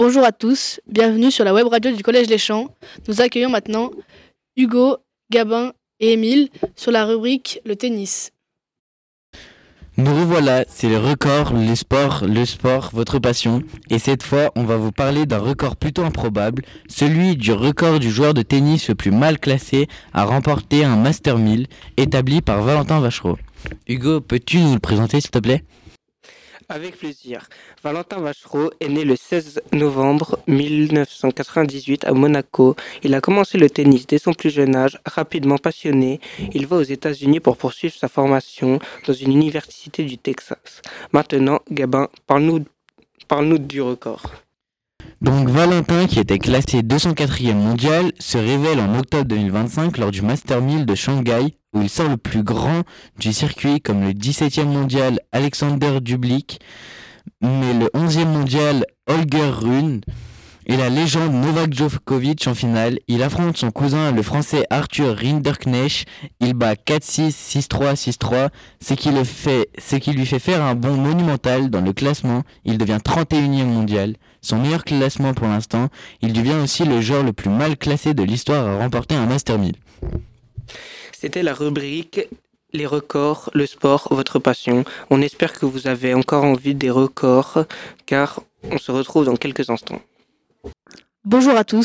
Bonjour à tous, bienvenue sur la web radio du Collège Les Champs. Nous accueillons maintenant Hugo, Gabin et Émile sur la rubrique Le tennis. Nous revoilà, c'est le record, le sport, votre passion. Et cette fois, on va vous parler d'un record plutôt improbable, celui du record du joueur de tennis le plus mal classé à remporter un Master 1000, établi par Valentin Vachereau. Hugo, peux-tu nous le présenter s'il te plaît ? Avec plaisir. Valentin Vachereau est né le 16 novembre 1998 à Monaco. Il a commencé le tennis dès son plus jeune âge, rapidement passionné. Il va aux États-Unis pour poursuivre sa formation dans une université du Texas. Maintenant, Gabin, parle-nous du record. Donc Valentin, qui était classé 204e mondial, se révèle en octobre 2025 lors du Master 1000 de Shanghai, où il sort le plus grand du circuit comme le 17e mondial Alexander Dublik, mais le 11e mondial Holger Rune et la légende Novak Djokovic en finale. Il affronte son cousin le français Arthur Rinderknecht. Il bat 4-6, 6-3, 6-3, ce qui lui fait faire un bond monumental dans le classement. Il devient 31e mondial, son meilleur classement pour l'instant. Il devient aussi le joueur le plus mal classé de l'histoire à remporter un Master 1000. C'était la rubrique Les records, le sport, votre passion. On espère que vous avez encore envie des records, car on se retrouve dans quelques instants. Bonjour à tous.